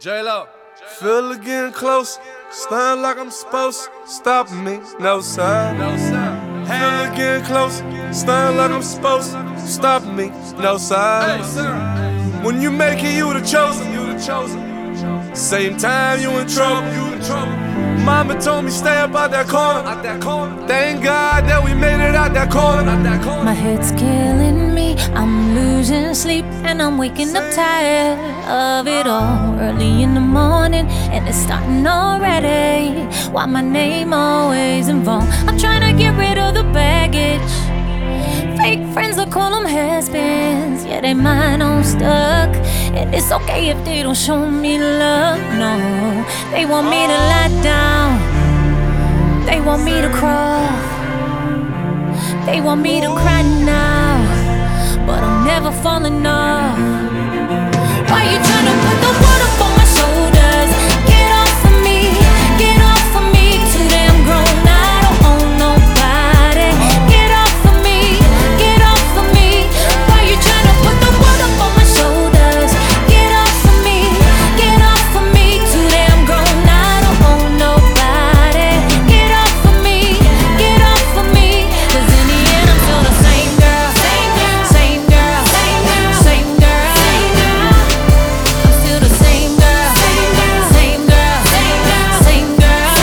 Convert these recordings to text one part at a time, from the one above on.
J-Lo. Feel it getting close, stun like I'm supposed to. Stop me, no sir. No, sir. Feel it getting close, stun like I'm supposed to. Stop me, no sir. Hey, sir. When you make it, you the chosen. Same time you in trouble. Mama told me stay up out that corner. Thank God that we made it out that corner. My head's killing me, I'm losing sleep, and I'm waking up tired of it all. Early in the morning, and it's starting already. Why my name always involved? I'm trying to get rid of the baggage. Fake friends, I call them has-beens. Yeah, they mine on stuck, and it's okay if they don't show me love. No, they want me to lie down, they want me to crawl, they want me to cry now, but I'm never falling off. Why you tryna put the water on my shoulders? Get off of me, get off of me. Too damn grown, I don't own nobody. Get off of me, get off of me. Why you tryna put the water on my shoulders? Get off of me, get off of me. Too damn grown, I don't own nobody. Get off of me, get off of me. 'Cause in the end I'm still the same girl, same girl, same girl, same girl. I'm still the same girl, same girl, same girl.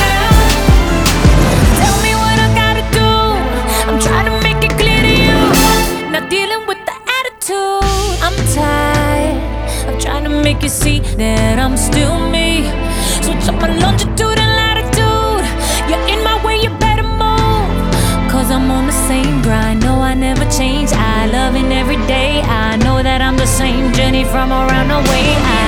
Tell me what I gotta do, I'm trying to make it clear to you. Not dealing with the attitude, I'm tired of trying to make you see that I'm still me. Switch up my longitude and latitude. You're in my way, you better move. 'Cause I'm on the same grind, no I never change. I love it every day, I know that I'm the same Jenny from around the way.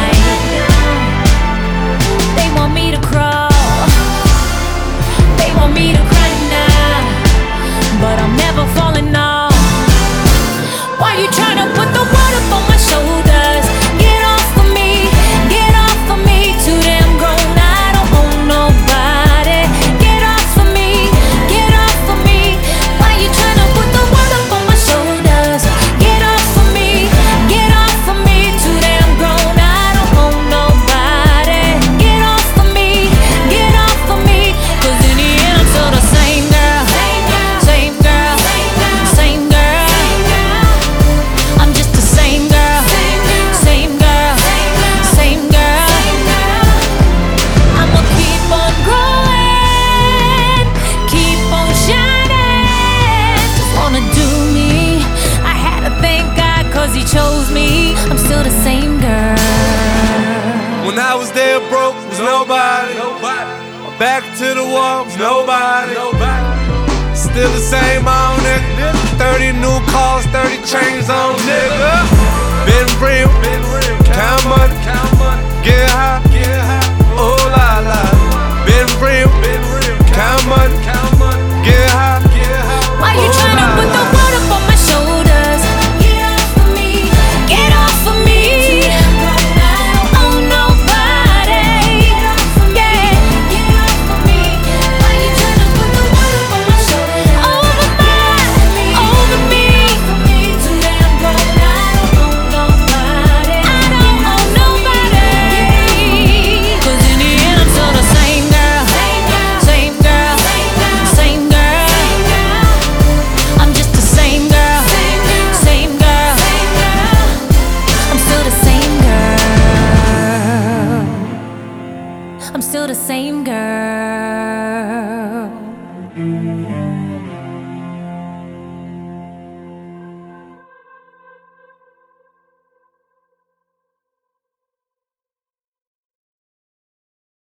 They want me to crawl, they want me to cry now, but I'm never falling off. Why you tryna put the water on my shoulders? Get off of me, get off of me. Too damn grown, I don't own nobody. Get off of me, get off of me. Why you tryna put the water on my shoulders? Get off of me, get off of me. Too damn grown, I don't own nobody. Get off of me, get off of me. 'Cause in the end I'm still the same girl, same girl, same girl. I'm just the same girl, same girl, same girl. I'ma keep on growing, keep on shining. Just wanna do me, I had to thank God 'cause he chose me. I'm still the same girl. When I was there broke, was nobody. My back to the wall, was nobody. Still the same old nigga. 30 new cars, 30 chains on, nigga. Been real, count money, get high, oh la la. Been real, count money, get high. Why you tryna put the water on my shoulders? Get off of me, get off of me. I don't own nobody. Yeah, get off of me. Why you tryna put the water on my shoulders? Over me. Too damn grown, I don't own nobody. I don't own nobody. 'Cause in the end I'm still the same girl, same girl, same girl. I'm just the same girl, same girl. I'm still the same girl. I'm still the same girl.